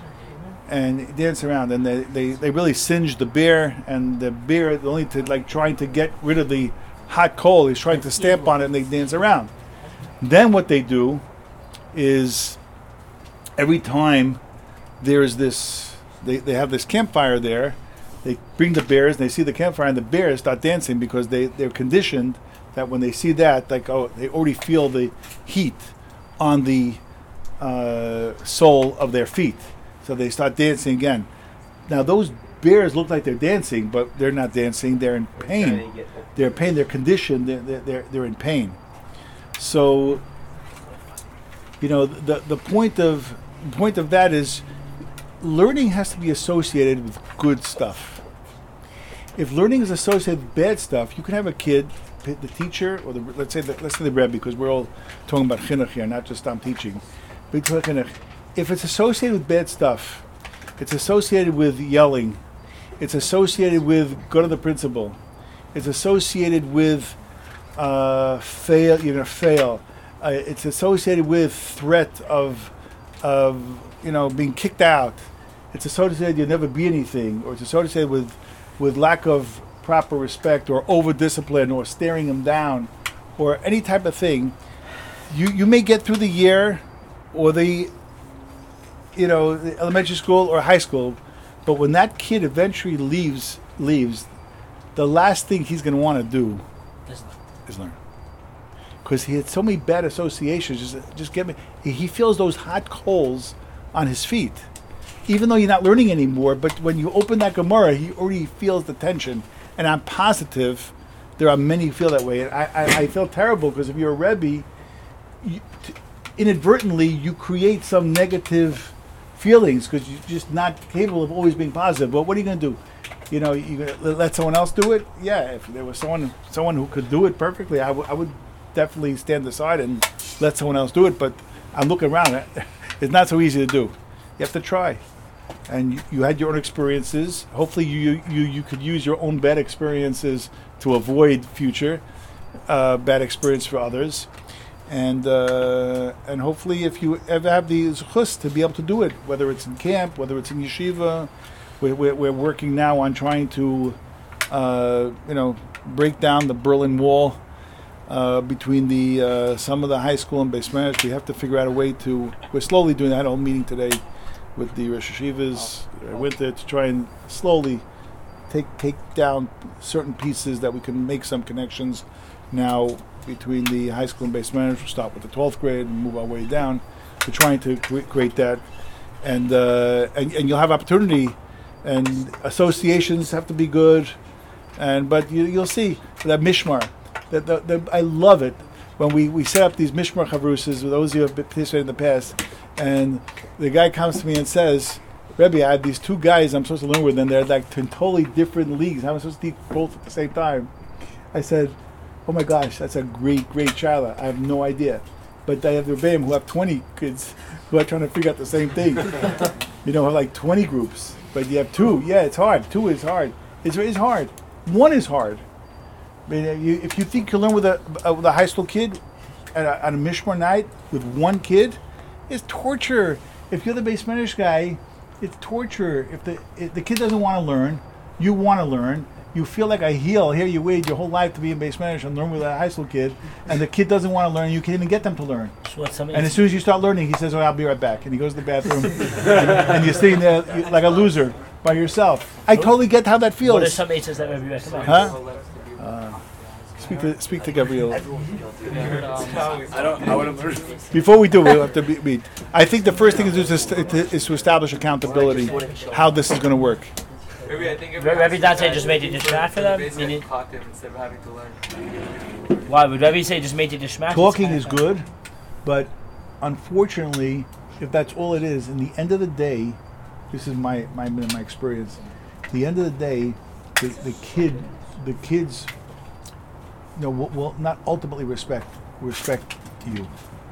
Speaker 1: And dance around, and they, they, they really singe the bear, and the bear only to like trying to get rid of the hot coal. He's trying to stamp on it, and they dance around. Then what they do is every time there's this, they, they have this campfire there. They bring the bears, and they see the campfire, and the bears start dancing because they they're conditioned that when they see that, like oh, they already feel the heat on the uh, sole of their feet. So they start dancing again. Now those bears look like they're dancing, but they're not dancing. They're in pain. They're in pain. They're conditioned. They're they're they're, they're in pain. So, you know, the the point of the point of that is learning has to be associated with good stuff. If learning is associated with bad stuff, you can have a kid, the teacher, or the let's say the, let's say the Rebbe, because we're all talking about chinuch here, not just I'm teaching. But chinuch, if it's associated with bad stuff, it's associated with yelling, it's associated with go to the principal, it's associated with uh, fail. You're gonna fail. Uh, it's associated with threat of of you know being kicked out. It's associated you'll never be anything, or it's associated with with lack of proper respect, or over discipline, or staring them down, or any type of thing. You you may get through the year, or the you know the elementary school or high school, but when that kid eventually leaves leaves, the last thing he's going to want to do is learn, because he had so many bad associations. Just just get me. He, he feels those hot coals on his feet, even though you're not learning anymore. But when you open that Gemara, he already feels the tension. And I'm positive there are many who feel that way. And I, I, I feel terrible, because if you're a Rebbe, you, t- inadvertently you create some negative feelings, because you're just not capable of always being positive. But what are you going to do? You know, you gonna let someone else do it? Yeah, if there was someone someone who could do it perfectly, I, w- I would definitely stand aside and let someone else do it. But I'm looking around. It's not so easy to do. You have to try. And you, you had your own experiences. Hopefully you, you you could use your own bad experiences to avoid future uh, bad experience for others. And uh, and hopefully if you ever have the zechus to be able to do it, whether it's in camp, whether it's in yeshiva, we're, we're, we're working now on trying to uh, you know break down the Berlin Wall uh, between the uh, some of the high school and Beis Medrash. We have to figure out a way to. We're slowly doing that. I had a whole meeting today with the Rosh Hashivas. I went there to try and slowly take take down certain pieces that we can make some connections now between the high school and Beis Medrash. We'll start with the twelfth grade and move our way down. We're trying to cre- create that, and, uh, and and you'll have opportunity, and associations have to be good, and but you, you'll see that mishmar. That the, the, I love it when we, we set up these mishmar chavrusas with those who have participated in the past. And the guy comes to me and says, Rebbe, I have these two guys I'm supposed to learn with, and they're like in totally different leagues. How am I supposed to teach both at the same time? I said, oh my gosh, that's a great, great child. I have no idea. But I have the Rebbeim who have twenty kids who are trying to figure out the same thing. You know, have like twenty groups. But you have two. Yeah, it's hard. Two is hard. It's, it's hard. One is hard. I mean, you, if you think you'll learn with a, a, with a high school kid at a, at a mishmar night with one kid, it's torture. If you're the Beis Medrash guy, it's torture. If the if the kid doesn't want to learn, you want to learn. You feel like a heel. Here you waited your whole life to be in Beis Medrash and learn with a high school kid, and the kid doesn't want to learn. You can't even get them to learn.
Speaker 3: So what, some
Speaker 1: and as soon as you start learning, he says, "Oh, I'll be right back," and he goes to the bathroom, and, and you're sitting there like a loser by yourself. I totally get how that feels.
Speaker 3: What are some aces that maybe recommend?
Speaker 1: Huh? Uh, speak to speak to Gabriel.
Speaker 4: I
Speaker 2: don't. I would have.
Speaker 1: Before we do, we'll have to be, meet. I think the first thing to do is to, st- to, is to establish accountability, how this is going to work.
Speaker 8: Maybe I think if
Speaker 3: Rebbe Dante just made you dishmat for them?
Speaker 8: basically
Speaker 3: Meaning-
Speaker 8: caught them instead of having to learn.
Speaker 3: Why would Rebbe say just made you dishmat?
Speaker 1: Talking is good, but unfortunately, if that's all it is, in the end of the day, this is my my my experience. At the end of the day, the, the kid, the kids, you know, will, will not ultimately respect respect you.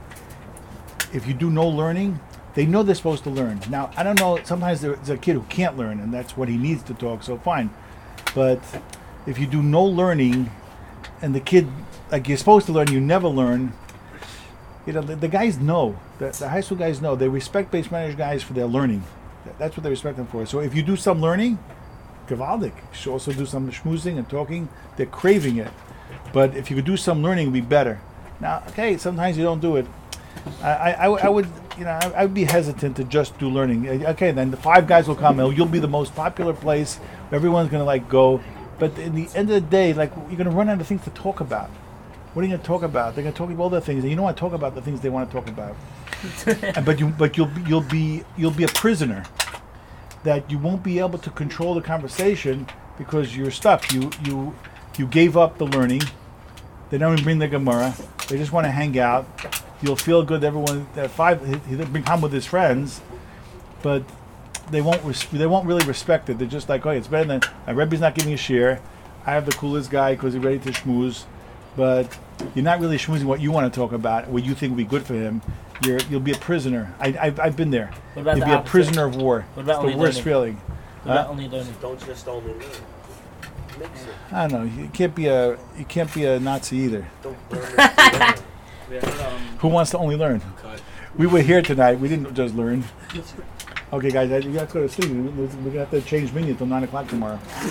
Speaker 1: If you do no learning, they know they're supposed to learn. Now, I don't know. Sometimes there's a kid who can't learn, and that's what he needs to talk. So fine, but if you do no learning, and the kid, like you're supposed to learn, you never learn. You know, the, the guys know. The, the high school guys know. They respect Beis Medrash guys for their learning. That- That's what they respect them for. So if you do some learning, gewaldig. You should also do some schmoozing and talking. They're craving it. But if you could do some learning, it would be better. Now, okay, sometimes you don't do it. I, I, I, I would, you know, I, I would be hesitant to just do learning. Uh, Okay, then the five guys will come. and You'll be the most popular place. Everyone's gonna like go. But in the end of the day, like you're gonna run out of things to talk about. What are you gonna talk about? They're gonna talk about all the things, and you don't want to talk about the things they want to talk about. And, but you, but you'll, be- you'll be, you'll be a prisoner. That you won't be able to control the conversation because you're stuck. You, you, you gave up the learning. They don't even bring the Gemara. They just want to hang out. You'll feel good. Everyone, that five, he, he'll bring home with his friends, but they won't res- they won't really respect it. They're just like, oh, it's better than my Rebbe's not giving a share. I have the coolest guy because he's ready to schmooze, but you're not really schmoozing what you want to talk about, what you think would be good for him. You're you'll be a prisoner. I I've, I've been there.
Speaker 3: What about
Speaker 1: You'll
Speaker 3: the
Speaker 1: be a
Speaker 3: opposite?
Speaker 1: prisoner of war.
Speaker 3: What about
Speaker 1: It's the
Speaker 3: only
Speaker 1: worst
Speaker 3: learning?
Speaker 1: feeling.
Speaker 3: What about
Speaker 1: Huh?
Speaker 3: only learning?
Speaker 8: Don't just only learn. Mix it.
Speaker 1: I don't know. You can't be a you can't be a Nazi either.
Speaker 8: Don't learn it. to learn.
Speaker 4: We heard, um,
Speaker 1: Who wants to only learn?
Speaker 7: Cut.
Speaker 1: We were here tonight. We didn't just learn. Okay, guys, you have to go to sleep. We're gonna have to change menu until nine o'clock tomorrow.